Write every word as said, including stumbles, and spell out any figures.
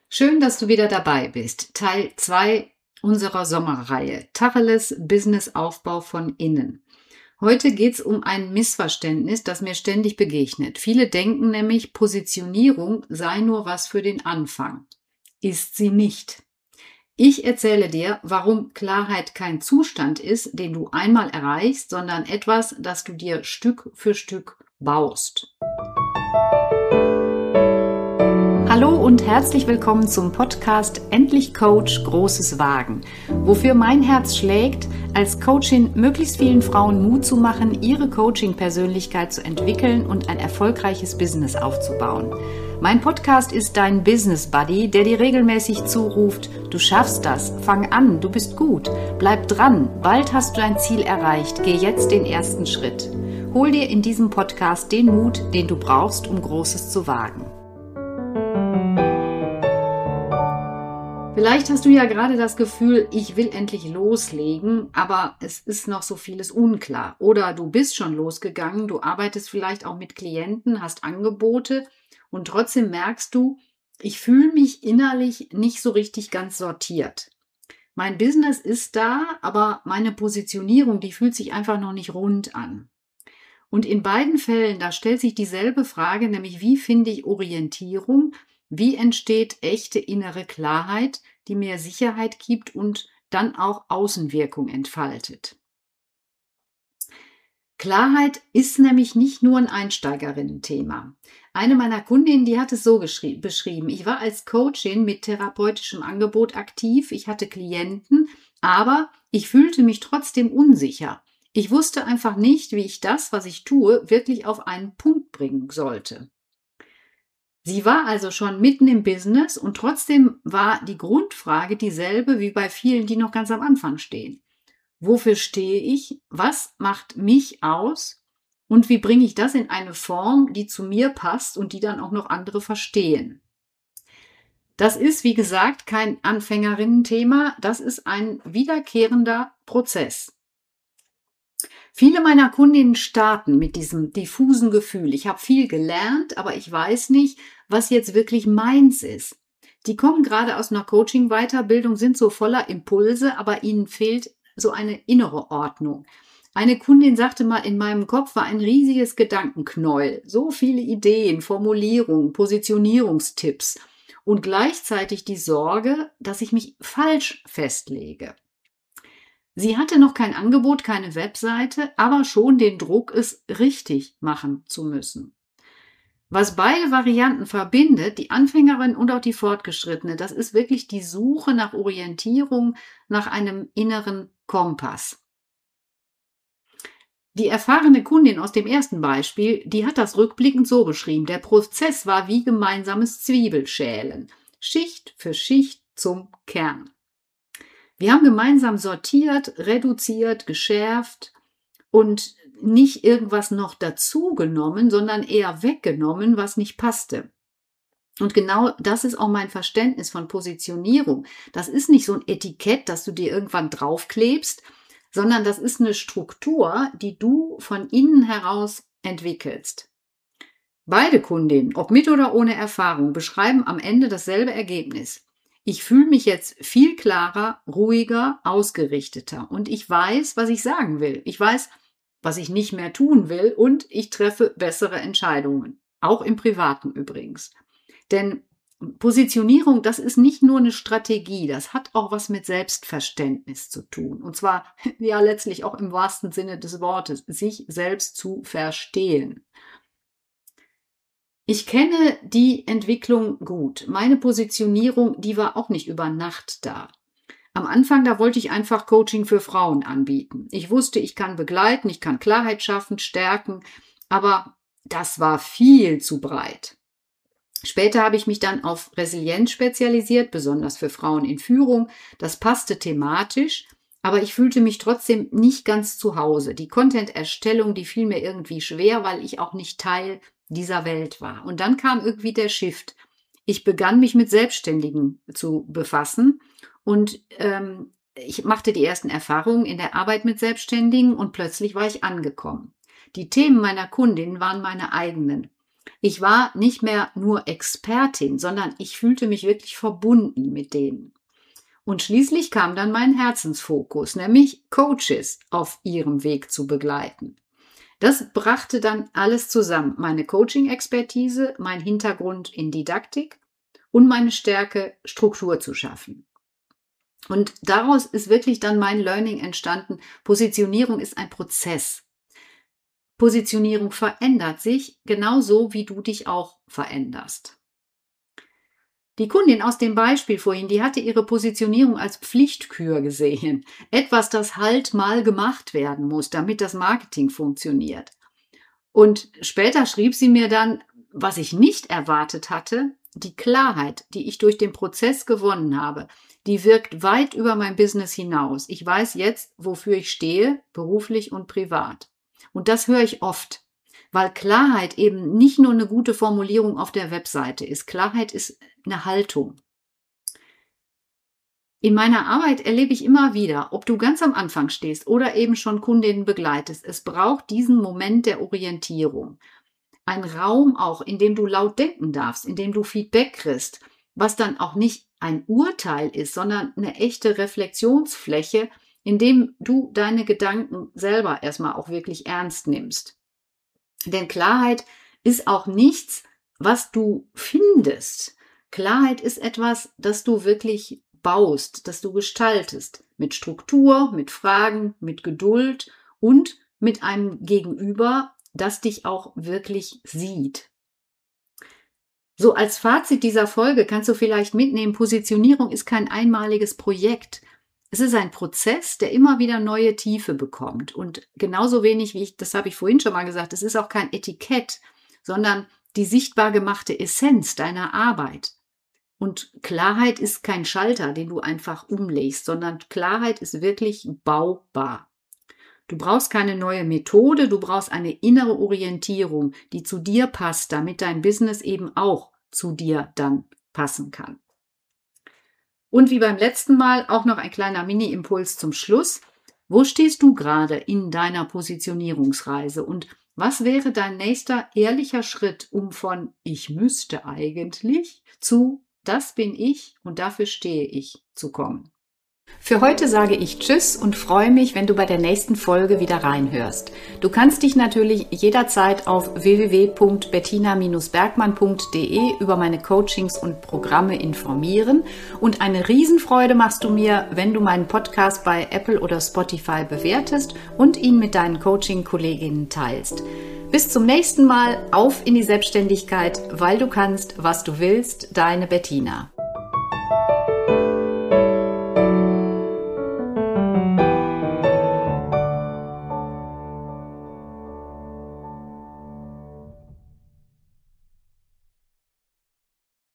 Schön, dass du wieder dabei bist. Teil zwei unserer Sommerreihe Tacheles Businessaufbau von innen. Heute geht es um ein Missverständnis, das mir ständig begegnet. Viele denken nämlich, Positionierung sei nur was für den Anfang. Ist sie nicht. Ich erzähle dir, warum Klarheit kein Zustand ist, den du einmal erreichst, sondern etwas, das du dir Stück für Stück baust. Hallo und herzlich willkommen zum Podcast Endlich Coach, großes Wagen, wofür mein Herz schlägt, als Coachin möglichst vielen Frauen Mut zu machen, ihre Coaching-Persönlichkeit zu entwickeln und ein erfolgreiches Business aufzubauen. Mein Podcast ist dein Business Buddy, der dir regelmäßig zuruft, du schaffst das, fang an, du bist gut, bleib dran, bald hast du dein Ziel erreicht, geh jetzt den ersten Schritt. Hol dir in diesem Podcast den Mut, den du brauchst, um Großes zu wagen. Vielleicht hast du ja gerade das Gefühl, ich will endlich loslegen, aber es ist noch so vieles unklar. Oder du bist schon losgegangen, du arbeitest vielleicht auch mit Klienten, hast Angebote und trotzdem merkst du, ich fühle mich innerlich nicht so richtig ganz sortiert. Mein Business ist da, aber meine Positionierung, die fühlt sich einfach noch nicht rund an. Und in beiden Fällen, da stellt sich dieselbe Frage, nämlich wie finde ich Orientierung? Wie entsteht echte innere Klarheit, die mir Sicherheit gibt und dann auch Außenwirkung entfaltet? Klarheit ist nämlich nicht nur ein Einsteigerinnen-Thema. Eine meiner Kundinnen, die hat es so beschrieben. Ich war als Coachin mit therapeutischem Angebot aktiv, ich hatte Klienten, aber ich fühlte mich trotzdem unsicher. Ich wusste einfach nicht, wie ich das, was ich tue, wirklich auf einen Punkt bringen sollte. Sie war also schon mitten im Business und trotzdem war die Grundfrage dieselbe wie bei vielen, die noch ganz am Anfang stehen. Wofür stehe ich? Was macht mich aus? Und wie bringe ich das in eine Form, die zu mir passt und die dann auch noch andere verstehen? Das ist, wie gesagt, kein Anfängerinnen-Thema, das ist ein wiederkehrender Prozess. Viele meiner Kundinnen starten mit diesem diffusen Gefühl. Ich habe viel gelernt, aber ich weiß nicht, was jetzt wirklich meins ist. Die kommen gerade aus einer Coaching-Weiterbildung, sind so voller Impulse, aber ihnen fehlt so eine innere Ordnung. Eine Kundin sagte mal, in meinem Kopf war ein riesiges Gedankenknäuel. So viele Ideen, Formulierungen, Positionierungstipps und gleichzeitig die Sorge, dass ich mich falsch festlege. Sie hatte noch kein Angebot, keine Webseite, aber schon den Druck, es richtig machen zu müssen. Was beide Varianten verbindet, die Anfängerin und auch die Fortgeschrittene, das ist wirklich die Suche nach Orientierung, nach einem inneren Kompass. Die erfahrene Kundin aus dem ersten Beispiel, die hat das rückblickend so beschrieben. Der Prozess war wie gemeinsames Zwiebelschälen, Schicht für Schicht zum Kern. Wir haben gemeinsam sortiert, reduziert, geschärft und nicht irgendwas noch dazu genommen, sondern eher weggenommen, was nicht passte. Und genau das ist auch mein Verständnis von Positionierung. Das ist nicht so ein Etikett, das du dir irgendwann draufklebst, sondern das ist eine Struktur, die du von innen heraus entwickelst. Beide Kundinnen, ob mit oder ohne Erfahrung, beschreiben am Ende dasselbe Ergebnis. Ich fühle mich jetzt viel klarer, ruhiger, ausgerichteter und ich weiß, was ich sagen will. Ich weiß, was ich nicht mehr tun will und ich treffe bessere Entscheidungen. Auch im Privaten übrigens. Denn Positionierung, das ist nicht nur eine Strategie, das hat auch was mit Selbstverständnis zu tun. Und zwar ja letztlich auch im wahrsten Sinne des Wortes, sich selbst zu verstehen. Ich kenne die Entwicklung gut. Meine Positionierung, die war auch nicht über Nacht da. Am Anfang, da wollte ich einfach Coaching für Frauen anbieten. Ich wusste, ich kann begleiten, ich kann Klarheit schaffen, stärken, aber das war viel zu breit. Später habe ich mich dann auf Resilienz spezialisiert, besonders für Frauen in Führung. Das passte thematisch, aber ich fühlte mich trotzdem nicht ganz zu Hause. Die Content-Erstellung, die fiel mir irgendwie schwer, weil ich auch nicht Teil dieser Welt war. Und dann kam irgendwie der Shift. Ich begann mich mit Selbstständigen zu befassen und ähm, ich machte die ersten Erfahrungen in der Arbeit mit Selbstständigen und plötzlich war ich angekommen. Die Themen meiner Kundin waren meine eigenen. Ich war nicht mehr nur Expertin, sondern ich fühlte mich wirklich verbunden mit denen. Und schließlich kam dann mein Herzensfokus, nämlich Coaches auf ihrem Weg zu begleiten. Das brachte dann alles zusammen, meine Coaching-Expertise, mein Hintergrund in Didaktik und meine Stärke, Struktur zu schaffen. Und daraus ist wirklich dann mein Learning entstanden. Positionierung ist ein Prozess. Positionierung verändert sich genauso, wie du dich auch veränderst. Die Kundin aus dem Beispiel vorhin, die hatte ihre Positionierung als Pflichtkür gesehen. Etwas, das halt mal gemacht werden muss, damit das Marketing funktioniert. Und später schrieb sie mir dann, was ich nicht erwartet hatte, die Klarheit, die ich durch den Prozess gewonnen habe, die wirkt weit über mein Business hinaus. Ich weiß jetzt, wofür ich stehe, beruflich und privat. Und das höre ich oft, weil Klarheit eben nicht nur eine gute Formulierung auf der Webseite ist. Klarheit ist eine Haltung. In meiner Arbeit erlebe ich immer wieder, ob du ganz am Anfang stehst oder eben schon Kundinnen begleitest, es braucht diesen Moment der Orientierung. Ein Raum auch, in dem du laut denken darfst, in dem du Feedback kriegst, was dann auch nicht ein Urteil ist, sondern eine echte Reflexionsfläche, in dem du deine Gedanken selber erstmal auch wirklich ernst nimmst. Denn Klarheit ist auch nichts, was du findest. Klarheit ist etwas, das du wirklich baust, das du gestaltest. Mit Struktur, mit Fragen, mit Geduld und mit einem Gegenüber, das dich auch wirklich sieht. So als Fazit dieser Folge kannst du vielleicht mitnehmen, Positionierung ist kein einmaliges Projekt. Es ist ein Prozess, der immer wieder neue Tiefe bekommt. Und genauso wenig wie ich, das habe ich vorhin schon mal gesagt, es ist auch kein Etikett, sondern die sichtbar gemachte Essenz deiner Arbeit. Und Klarheit ist kein Schalter, den du einfach umlegst, sondern Klarheit ist wirklich baubar. Du brauchst keine neue Methode, du brauchst eine innere Orientierung, die zu dir passt, damit dein Business eben auch zu dir dann passen kann. Und wie beim letzten Mal auch noch ein kleiner Mini-Impuls zum Schluss. Wo stehst du gerade in deiner Positionierungsreise und was wäre dein nächster ehrlicher Schritt, um von ich müsste eigentlich zu das bin ich und dafür stehe ich zu kommen? Für heute sage ich Tschüss und freue mich, wenn du bei der nächsten Folge wieder reinhörst. Du kannst dich natürlich jederzeit auf w w w punkt bettina Bindestrich bergmann punkt d e über meine Coachings und Programme informieren und eine Riesenfreude machst du mir, wenn du meinen Podcast bei Apple oder Spotify bewertest und ihn mit deinen Coaching-Kolleginnen teilst. Bis zum nächsten Mal, auf in die Selbstständigkeit, weil du kannst, was du willst, deine Bettina.